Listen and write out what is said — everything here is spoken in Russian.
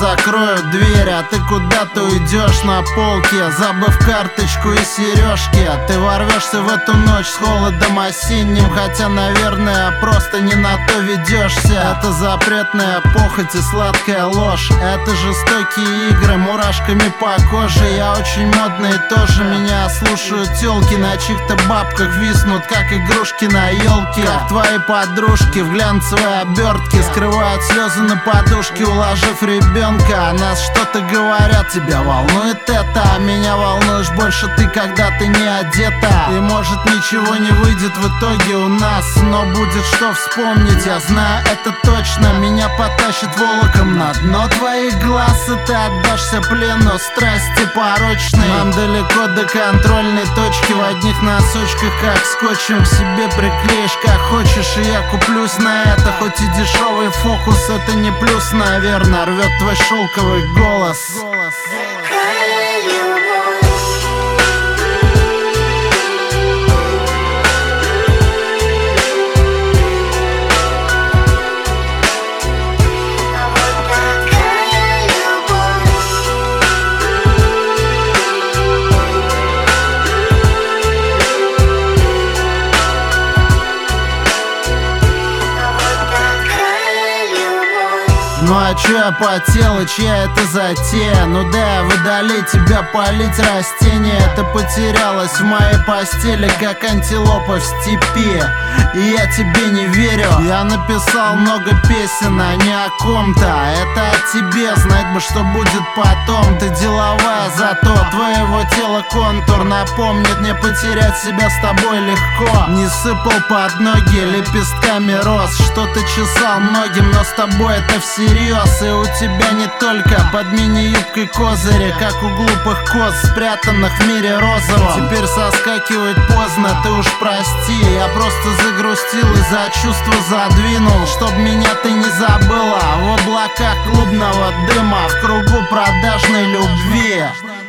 закрою дверь, а ты куда-то уйдешь на полке, забыв карточку и сережки. Ты ворвешься в эту ночь с холодом осенним, хотя, наверное, просто не на то ведешься. Это запретная похоть и сладкая ложь, это жестокие игры мурашками по коже. Я очень модный тоже, меня слушают тёлки, на чьих-то бабках виснут, как игрушки на елке. Как твои подружки в глянцевой обертке скрывают слезы на подушке, уложив ребенка. О нас что-то говорят, тебя волнует это, а меня волнуешь больше ты, когда ты не одета. И может ничего не выйдет в итоге у нас, но будет что вспомнить, я знаю это точно. Меня потащит волоком на дно твоих глаз, и ты отдашься плену страсти порочной. Нам далеко до контрольной точки, в одних носочках, как скотчем к себе приклеишь как хочешь, и я куплюсь на это. Хоть и дешевый фокус, это не плюс, наверное, рвет твой шелковый голос. Ну а чё я потел, и чья это затея? Ну да, я водолей, тебя полить растения. Это потерялось в моей постели, как антилопа в степи. И я тебе не верю. Я написал много песен, а не о ком-то. Это о тебе, знать бы, что будет потом. Ты деловая, зато твоего тела контур напомнит мне потерять себя с тобой легко. Не сыпал под ноги лепестками роз, что-то чесал многим, но с тобой это всерьез. И у тебя не только под мини-юбкой козыри, как у глупых коз, спрятанных в мире розовом. Теперь соскакивать поздно, ты уж прости. Я просто загрустил и за чувства задвинул, чтоб меня ты не забыла в облаках клубного дыма, в кругу продажной любви.